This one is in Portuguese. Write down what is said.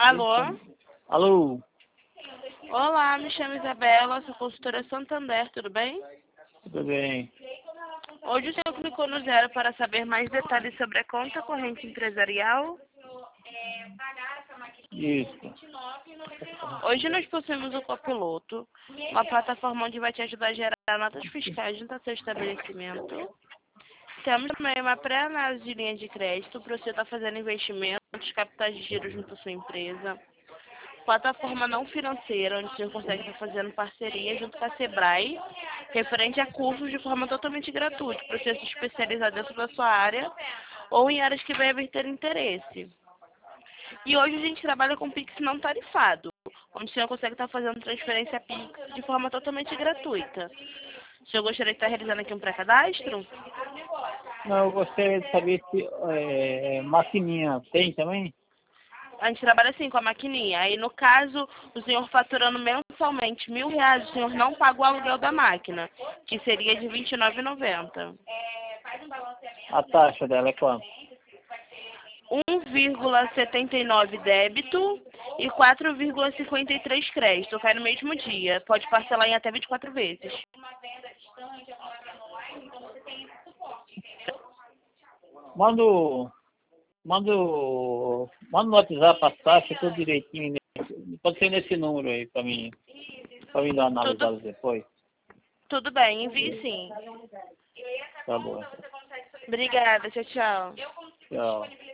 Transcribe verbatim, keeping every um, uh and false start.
Alô? Alô? Olá, me chamo Isabela, sou consultora Santander, tudo bem? Tudo bem. Hoje o senhor clicou no zero para saber mais detalhes sobre a conta corrente empresarial. Isso. Hoje nós possuímos o Copiloto, uma plataforma onde vai te ajudar a gerar notas fiscais junto ao seu estabelecimento. Temos também uma pré-análise de linha de crédito para você estar fazendo investimentos, capitais de giro junto à sua empresa. Plataforma não financeira, onde você consegue estar fazendo parceria junto com a Sebrae, referente a cursos de forma totalmente gratuita, para você se especializar dentro da sua área ou em áreas que venham ter interesse. E hoje a gente trabalha com Pix não tarifado, onde você consegue estar fazendo transferência Pix de forma totalmente gratuita. O senhor gostaria de estar realizando aqui um pré-cadastro? Não, eu gostaria de saber se é, maquininha tem também? A gente trabalha assim com a maquininha. Aí, no caso, o senhor faturando mensalmente mil reais, o senhor não paga o aluguel da máquina, que seria de vinte e nove reais e noventa centavos. A taxa dela é quanto? um vírgula setenta e nove débito e quatro vírgula cinquenta e três crédito. Cai no mesmo dia. Pode parcelar em até vinte e quatro vezes. Manda o... Manda o... Manda no WhatsApp a taxa, tudo direitinho. Nesse, pode ser nesse número aí pra mim. Pra mim dar uma analisada Tudo, depois. tudo bem, envie sim. Tá bom. Obrigada, tchau, tchau. Tchau.